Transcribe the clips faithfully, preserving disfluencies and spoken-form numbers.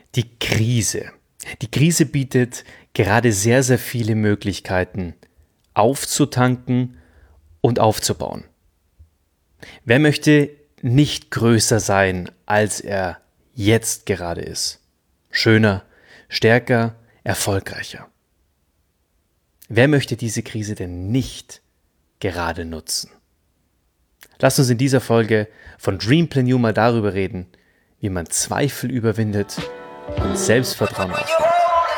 Die Krise. Die Krise bietet gerade sehr, sehr viele Möglichkeiten, aufzutanken und aufzubauen. Wer möchte nicht größer sein, als er jetzt gerade ist? Schöner, stärker, erfolgreicher. Wer möchte diese Krise denn nicht gerade nutzen? Lass uns in dieser Folge von Dream Plan You mal darüber reden, wie man Zweifel überwindet und Selbstvertrauen aufbaut.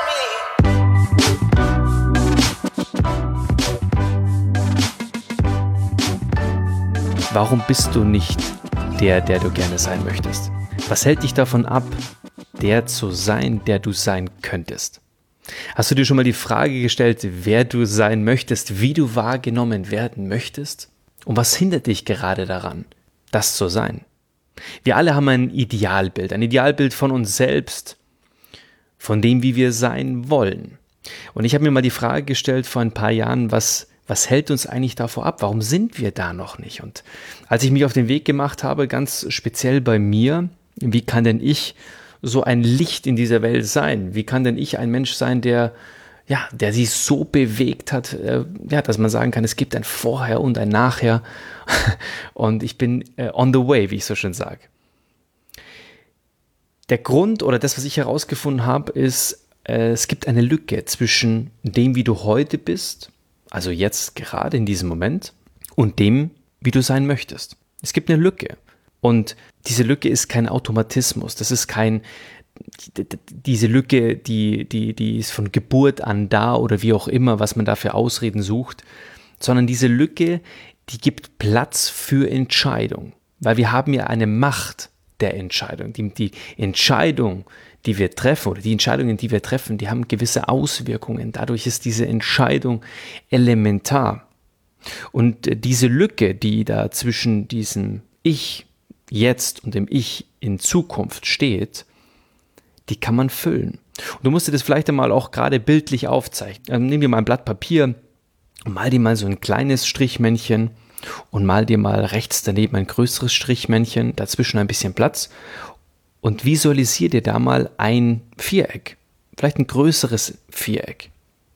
Warum bist du nicht der, der du gerne sein möchtest? Was hält dich davon ab, der zu sein, der du sein könntest? Hast du dir schon mal die Frage gestellt, wer du sein möchtest, wie du wahrgenommen werden möchtest? Und was hindert dich gerade daran, das zu sein? Wir alle haben ein Idealbild, ein Idealbild von uns selbst, von dem, wie wir sein wollen. Und ich habe mir mal die Frage gestellt vor ein paar Jahren, was, was hält uns eigentlich davor ab? Warum sind wir da noch nicht? Und als ich mich auf den Weg gemacht habe, ganz speziell bei mir, wie kann denn ich so ein Licht in dieser Welt sein? Wie kann denn ich ein Mensch sein, der ja, der sich so bewegt hat, äh, ja, dass man sagen kann, es gibt ein Vorher und ein Nachher und ich bin äh, on the way, wie ich so schön sage. Der Grund oder das, was ich herausgefunden habe, ist, äh, es gibt eine Lücke zwischen dem, wie du heute bist, also jetzt gerade in diesem Moment, und dem, wie du sein möchtest. Es gibt eine Lücke und diese Lücke ist kein Automatismus, das ist kein diese Lücke, die, die, die ist von Geburt an da oder wie auch immer, was man da für Ausreden sucht, sondern diese Lücke, die gibt Platz für Entscheidung, weil wir haben ja eine Macht der Entscheidung. Die, die Entscheidung, die wir treffen oder die Entscheidungen, die wir treffen, die haben gewisse Auswirkungen. Dadurch ist diese Entscheidung elementar. Und diese Lücke, die da zwischen diesem Ich jetzt und dem Ich in Zukunft steht, die kann man füllen. Und du musst dir das vielleicht einmal auch gerade bildlich aufzeichnen. Also nimm dir mal ein Blatt Papier und mal dir mal so ein kleines Strichmännchen und mal dir mal rechts daneben ein größeres Strichmännchen, dazwischen ein bisschen Platz und visualisier dir da mal ein Viereck, vielleicht ein größeres Viereck,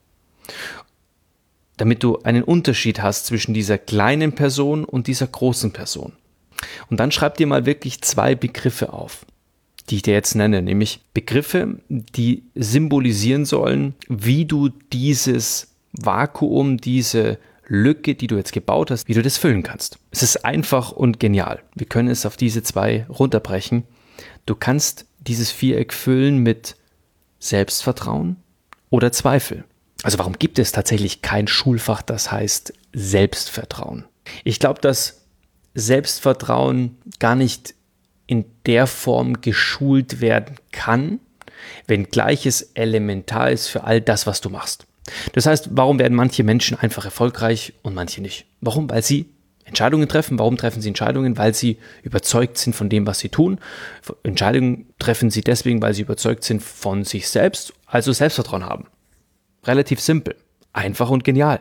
damit du einen Unterschied hast zwischen dieser kleinen Person und dieser großen Person. Und dann schreib dir mal wirklich zwei Begriffe auf, die ich dir jetzt nenne, nämlich Begriffe, die symbolisieren sollen, wie du dieses Vakuum, diese Lücke, die du jetzt gebaut hast, wie du das füllen kannst. Es ist einfach und genial. Wir können es auf diese zwei runterbrechen. Du kannst dieses Viereck füllen mit Selbstvertrauen oder Zweifel. Also warum gibt es tatsächlich kein Schulfach, das heißt Selbstvertrauen? Ich glaube, dass Selbstvertrauen gar nicht in der Form geschult werden kann, wenngleich es elementar ist für all das, was du machst. Das heißt, warum werden manche Menschen einfach erfolgreich und manche nicht? Warum? Weil sie Entscheidungen treffen. Warum treffen sie Entscheidungen? Weil sie überzeugt sind von dem, was sie tun. Entscheidungen treffen sie deswegen, weil sie überzeugt sind von sich selbst, also Selbstvertrauen haben. Relativ simpel, einfach und genial.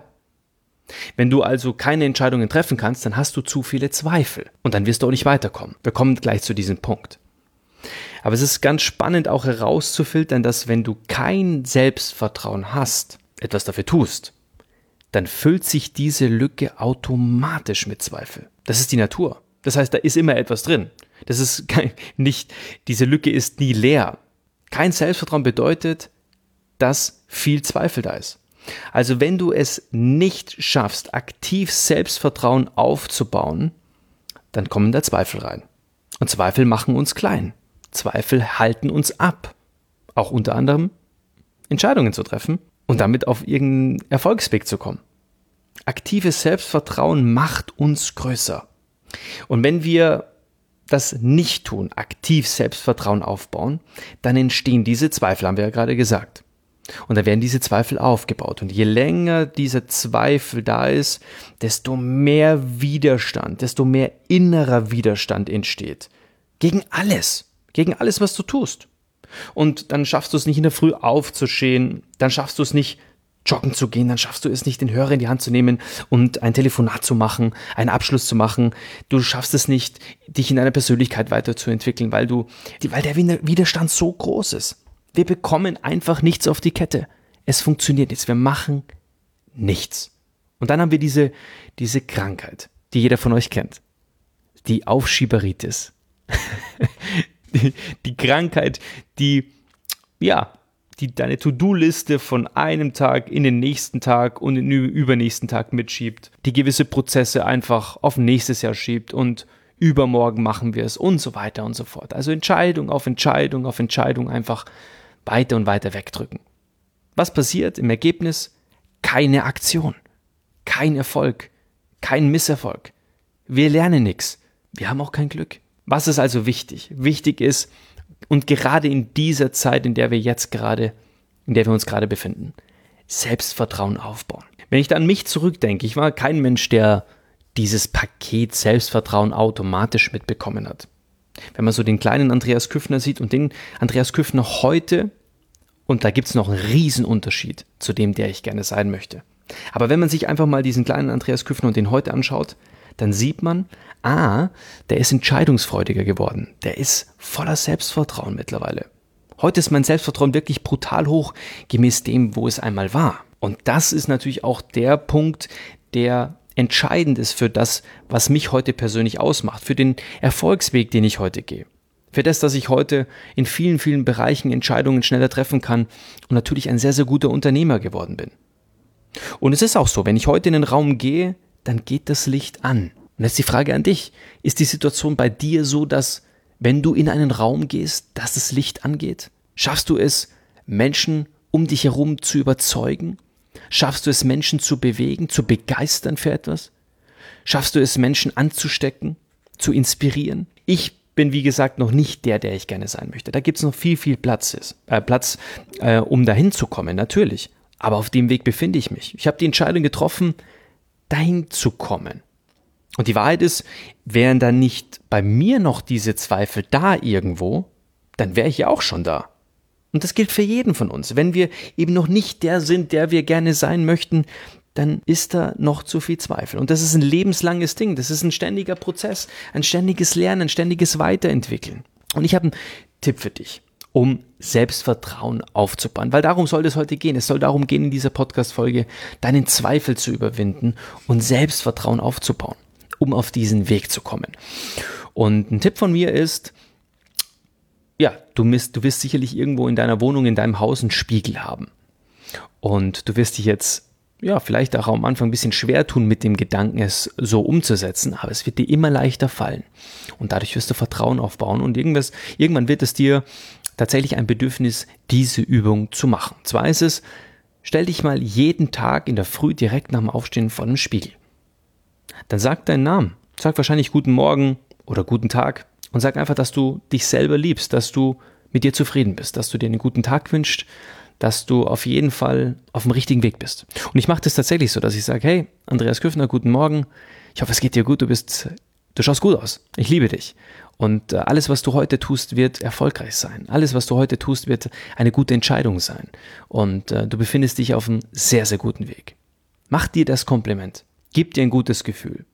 Wenn du also keine Entscheidungen treffen kannst, dann hast du zu viele Zweifel und dann wirst du auch nicht weiterkommen. Wir kommen gleich zu diesem Punkt. Aber es ist ganz spannend auch herauszufiltern, dass wenn du kein Selbstvertrauen hast, etwas dafür tust, dann füllt sich diese Lücke automatisch mit Zweifel. Das ist die Natur. Das heißt, da ist immer etwas drin. Das ist kein, nicht, diese Lücke ist nie leer. Kein Selbstvertrauen bedeutet, dass viel Zweifel da ist. Also wenn du es nicht schaffst, aktiv Selbstvertrauen aufzubauen, dann kommen da Zweifel rein. Und Zweifel machen uns klein. Zweifel halten uns ab, auch unter anderem Entscheidungen zu treffen und damit auf irgendeinen Erfolgsweg zu kommen. Aktives Selbstvertrauen macht uns größer. Und wenn wir das nicht tun, aktiv Selbstvertrauen aufbauen, dann entstehen diese Zweifel, haben wir ja gerade gesagt. Und dann werden diese Zweifel aufgebaut. Und je länger dieser Zweifel da ist, desto mehr Widerstand, desto mehr innerer Widerstand entsteht. Gegen alles. Gegen alles, was du tust. Und dann schaffst du es nicht in der Früh aufzustehen, dann schaffst du es nicht joggen zu gehen, dann schaffst du es nicht, den Hörer in die Hand zu nehmen und ein Telefonat zu machen, einen Abschluss zu machen. Du schaffst es nicht, dich in deiner Persönlichkeit weiterzuentwickeln, weil du, weil der Widerstand so groß ist. Wir bekommen einfach nichts auf die Kette. Es funktioniert jetzt. Wir machen nichts. Und dann haben wir diese, diese Krankheit, die jeder von euch kennt. Die Aufschieberitis. die, die Krankheit, die, ja, die deine To-Do-Liste von einem Tag in den nächsten Tag und in den übernächsten Tag mitschiebt, die gewisse Prozesse einfach auf nächstes Jahr schiebt und übermorgen machen wir es und so weiter und so fort. Also Entscheidung auf Entscheidung auf Entscheidung einfach weiter und weiter wegdrücken. Was passiert im Ergebnis? Keine Aktion, kein Erfolg, kein Misserfolg. Wir lernen nichts. Wir haben auch kein Glück. Was ist also wichtig? Wichtig ist, und gerade in dieser Zeit, in der wir jetzt gerade, in der wir uns gerade befinden, Selbstvertrauen aufbauen. Wenn ich da an mich zurückdenke, ich war kein Mensch, der dieses Paket Selbstvertrauen automatisch mitbekommen hat. Wenn man so den kleinen Andreas Küffner sieht und den Andreas Küffner heute, und da gibt es noch einen Riesenunterschied zu dem, der ich gerne sein möchte. Aber wenn man sich einfach mal diesen kleinen Andreas Küffner und den heute anschaut, dann sieht man, ah, der ist entscheidungsfreudiger geworden. Der ist voller Selbstvertrauen mittlerweile. Heute ist mein Selbstvertrauen wirklich brutal hoch, gemäß dem, wo es einmal war. Und das ist natürlich auch der Punkt, der entscheidend ist für das, was mich heute persönlich ausmacht, für den Erfolgsweg, den ich heute gehe. Für das, dass ich heute in vielen, vielen Bereichen Entscheidungen schneller treffen kann und natürlich ein sehr, sehr guter Unternehmer geworden bin. Und es ist auch so, wenn ich heute in den Raum gehe, dann geht das Licht an. Und jetzt die Frage an dich, ist die Situation bei dir so, dass wenn du in einen Raum gehst, dass das Licht angeht? Schaffst du es, Menschen um dich herum zu überzeugen? Schaffst du es, Menschen zu bewegen, zu begeistern für etwas? Schaffst du es, Menschen anzustecken, zu inspirieren? Ich bin, wie gesagt, noch nicht der, der ich gerne sein möchte. Da gibt es noch viel, viel Platz, ist, äh, Platz äh, um dahin zu kommen, natürlich. Aber auf dem Weg befinde ich mich. Ich habe die Entscheidung getroffen, dahin zu kommen. Und die Wahrheit ist, wären dann nicht bei mir noch diese Zweifel da irgendwo, dann wäre ich ja auch schon da. Und das gilt für jeden von uns. Wenn wir eben noch nicht der sind, der wir gerne sein möchten, dann ist da noch zu viel Zweifel. Und das ist ein lebenslanges Ding. Das ist ein ständiger Prozess, ein ständiges Lernen, ein ständiges Weiterentwickeln. Und ich habe einen Tipp für dich, um Selbstvertrauen aufzubauen. Weil darum soll es heute gehen. Es soll darum gehen, in dieser Podcast-Folge deinen Zweifel zu überwinden und Selbstvertrauen aufzubauen, um auf diesen Weg zu kommen. Und ein Tipp von mir ist, ja, du wirst, du wirst sicherlich irgendwo in deiner Wohnung, in deinem Haus einen Spiegel haben. Und du wirst dich jetzt, ja, vielleicht auch am Anfang ein bisschen schwer tun mit dem Gedanken, es so umzusetzen, aber es wird dir immer leichter fallen. Und dadurch wirst du Vertrauen aufbauen und irgendwas, irgendwann wird es dir tatsächlich ein Bedürfnis, diese Übung zu machen. Zwar ist es, stell dich mal jeden Tag in der Früh direkt nach dem Aufstehen vor dem Spiegel. Dann sag deinen Namen. Sag wahrscheinlich guten Morgen oder guten Tag und sag einfach, dass du dich selber liebst, dass du mit dir zufrieden bist, dass du dir einen guten Tag wünschst, dass du auf jeden Fall auf dem richtigen Weg bist. Und ich mache das tatsächlich so, dass ich sage, hey, Andreas Küffner, guten Morgen. Ich hoffe, es geht dir gut, du bist, du schaust gut aus. Ich liebe dich. Und äh, alles, was du heute tust, wird erfolgreich sein. Alles, was du heute tust, wird eine gute Entscheidung sein. Und äh, du befindest dich auf einem sehr, sehr guten Weg. Mach dir das Kompliment. Gib dir ein gutes Gefühl.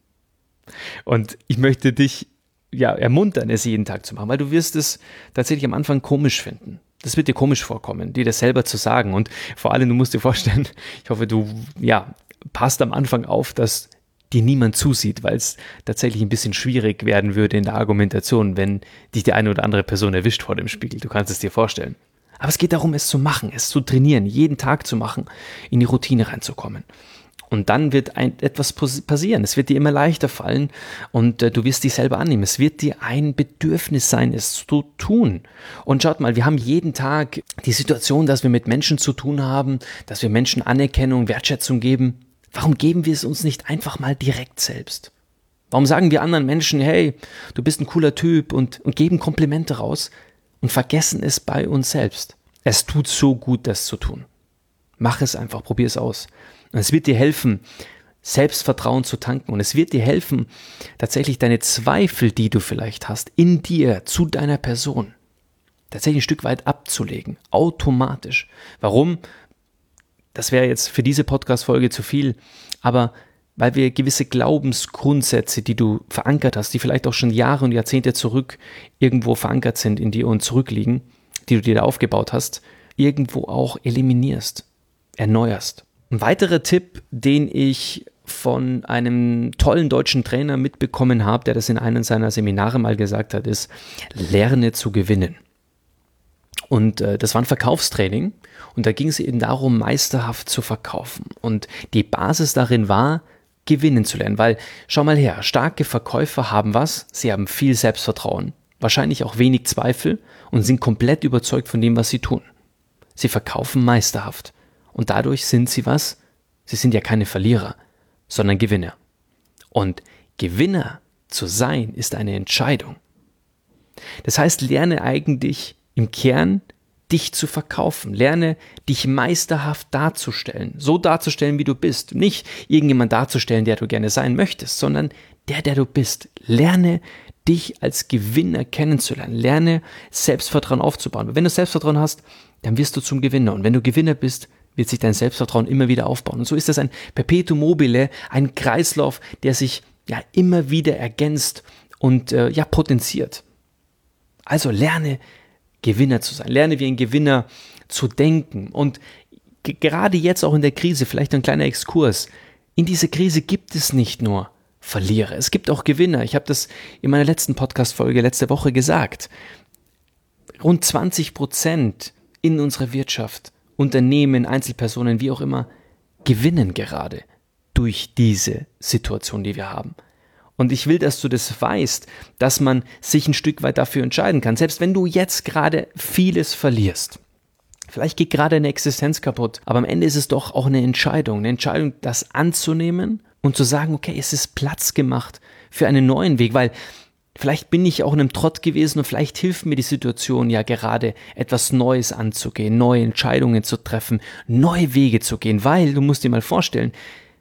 Und ich möchte dich ja ermuntern, es jeden Tag zu machen, weil du wirst es tatsächlich am Anfang komisch finden. Das wird dir komisch vorkommen, dir das selber zu sagen. Und vor allem, du musst dir vorstellen, ich hoffe, du ja passt am Anfang auf, dass dir niemand zusieht, weil es tatsächlich ein bisschen schwierig werden würde in der Argumentation, wenn dich die eine oder andere Person erwischt vor dem Spiegel. Du kannst es dir vorstellen. Aber es geht darum, es zu machen, es zu trainieren, jeden Tag zu machen, in die Routine reinzukommen. Und dann wird ein, etwas passieren. Es wird dir immer leichter fallen und äh, du wirst dich selber annehmen. Es wird dir ein Bedürfnis sein, es zu tun. Und schaut mal, wir haben jeden Tag die Situation, dass wir mit Menschen zu tun haben, dass wir Menschen Anerkennung, Wertschätzung geben. Warum geben wir es uns nicht einfach mal direkt selbst? Warum sagen wir anderen Menschen, hey, du bist ein cooler Typ und, und geben Komplimente raus und vergessen es bei uns selbst? Es tut so gut, das zu tun. Mach es einfach, probier es aus. Und es wird dir helfen, Selbstvertrauen zu tanken. Und es wird dir helfen, tatsächlich deine Zweifel, die du vielleicht hast, in dir, zu deiner Person, tatsächlich ein Stück weit abzulegen. Automatisch. Warum? Das wäre jetzt für diese Podcast-Folge zu viel. Aber weil wir gewisse Glaubensgrundsätze, die du verankert hast, die vielleicht auch schon Jahre und Jahrzehnte zurück irgendwo verankert sind in dir und zurückliegen, die du dir da aufgebaut hast, irgendwo auch eliminierst, erneuerst. Ein weiterer Tipp, den ich von einem tollen deutschen Trainer mitbekommen habe, der das in einem seiner Seminare mal gesagt hat, ist, lerne zu gewinnen. Und äh, das war ein Verkaufstraining und da ging es eben darum, meisterhaft zu verkaufen. Und die Basis darin war, gewinnen zu lernen, weil, schau mal her, starke Verkäufer haben was? Sie haben viel Selbstvertrauen, wahrscheinlich auch wenig Zweifel und sind komplett überzeugt von dem, was sie tun. Sie verkaufen meisterhaft und dadurch sind sie was? Sie sind ja keine Verlierer, sondern Gewinner. Und Gewinner zu sein ist eine Entscheidung. Das heißt, lerne eigentlich im Kern, dich zu verkaufen. Lerne, dich meisterhaft darzustellen. So darzustellen, wie du bist. Nicht irgendjemand darzustellen, der du gerne sein möchtest, sondern der, der du bist. Lerne, dich als Gewinner kennenzulernen. Lerne, Selbstvertrauen aufzubauen. Wenn du Selbstvertrauen hast, dann wirst du zum Gewinner. Und wenn du Gewinner bist, wird sich dein Selbstvertrauen immer wieder aufbauen. Und so ist das ein Perpetuum mobile, ein Kreislauf, der sich ja immer wieder ergänzt und äh, ja potenziert. Also lerne, Gewinner zu sein. Lerne wie ein Gewinner zu denken. Und g- gerade jetzt auch in der Krise, vielleicht ein kleiner Exkurs, in dieser Krise gibt es nicht nur Verlierer, es gibt auch Gewinner. Ich habe das in meiner letzten Podcast-Folge letzte Woche gesagt. Rund zwanzig Prozent in unserer Wirtschaft, Unternehmen, Einzelpersonen, wie auch immer, gewinnen gerade durch diese Situation, die wir haben. Und ich will, dass du das weißt, dass man sich ein Stück weit dafür entscheiden kann. Selbst wenn du jetzt gerade vieles verlierst. Vielleicht geht gerade eine Existenz kaputt, aber am Ende ist es doch auch eine Entscheidung. Eine Entscheidung, das anzunehmen und zu sagen, okay, es ist Platz gemacht für einen neuen Weg, weil vielleicht bin ich auch in einem Trott gewesen und vielleicht hilft mir die Situation ja gerade, etwas Neues anzugehen, neue Entscheidungen zu treffen, neue Wege zu gehen, weil du musst dir mal vorstellen,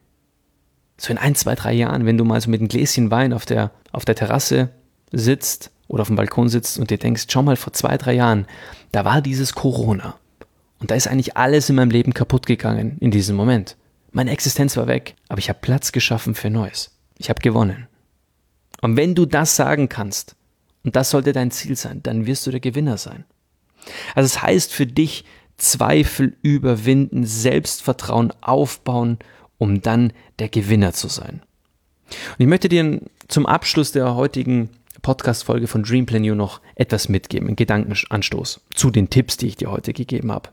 so in ein, zwei, drei Jahren, wenn du mal so mit einem Gläschen Wein auf der, auf der Terrasse sitzt oder auf dem Balkon sitzt und dir denkst, schau mal, vor zwei, drei Jahren, da war dieses Corona und da ist eigentlich alles in meinem Leben kaputt gegangen in diesem Moment. Meine Existenz war weg, aber ich habe Platz geschaffen für Neues. Ich habe gewonnen. Und wenn du das sagen kannst, und das sollte dein Ziel sein, dann wirst du der Gewinner sein. Also es heißt für dich, Zweifel überwinden, Selbstvertrauen aufbauen, um dann der Gewinner zu sein. Und ich möchte dir zum Abschluss der heutigen Podcast-Folge von Dream Plan You noch etwas mitgeben, einen Gedankenanstoß zu den Tipps, die ich dir heute gegeben habe.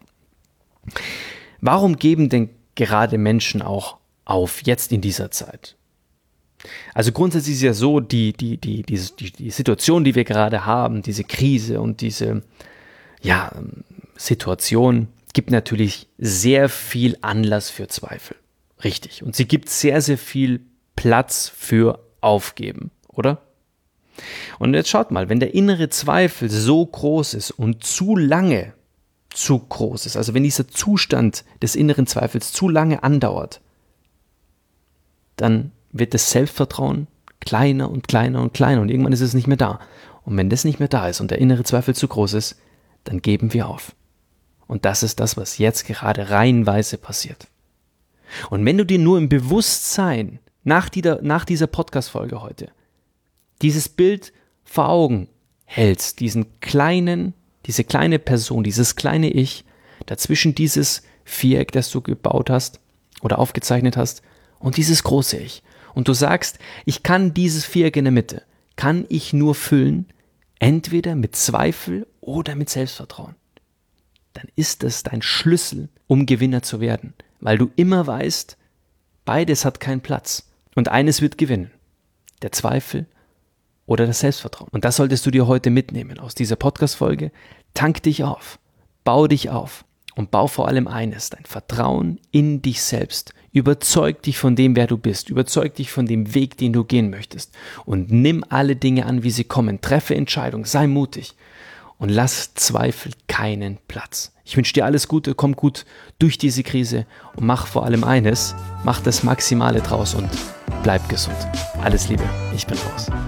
Warum geben denn gerade Menschen auch auf, jetzt in dieser Zeit? Also grundsätzlich ist es ja so, die, die, die, die, die, die Situation, die wir gerade haben, diese Krise und diese ja, Situation, gibt natürlich sehr viel Anlass für Zweifel. Richtig. Und sie gibt sehr, sehr viel Platz für Aufgeben, oder? Und jetzt schaut mal, wenn der innere Zweifel so groß ist und zu lange zu groß ist, also wenn dieser Zustand des inneren Zweifels zu lange andauert, dann wird das Selbstvertrauen kleiner und kleiner und kleiner und irgendwann ist es nicht mehr da. Und wenn das nicht mehr da ist und der innere Zweifel zu groß ist, dann geben wir auf. Und das ist das, was jetzt gerade reihenweise passiert. Und wenn du dir nur im Bewusstsein nach dieser, nach dieser Podcast-Folge heute dieses Bild vor Augen hältst, diesen kleinen, diese kleine Person, dieses kleine Ich, dazwischen dieses Viereck, das du gebaut hast oder aufgezeichnet hast und dieses große Ich. Und du sagst, ich kann dieses Viereck in der Mitte, kann ich nur füllen, entweder mit Zweifel oder mit Selbstvertrauen. Dann ist das dein Schlüssel, um Gewinner zu werden. Weil du immer weißt, beides hat keinen Platz. Und eines wird gewinnen. Der Zweifel oder das Selbstvertrauen. Und das solltest du dir heute mitnehmen aus dieser Podcast-Folge. Tank dich auf, bau dich auf und bau vor allem eines, dein Vertrauen in dich selbst. Überzeug dich von dem, wer du bist. Überzeug dich von dem Weg, den du gehen möchtest. Und nimm alle Dinge an, wie sie kommen. Treffe Entscheidungen, sei mutig. Und lass Zweifel keinen Platz. Ich wünsche dir alles Gute, komm gut durch diese Krise und mach vor allem eines, mach das Maximale draus und bleib gesund. Alles Liebe, ich bin raus.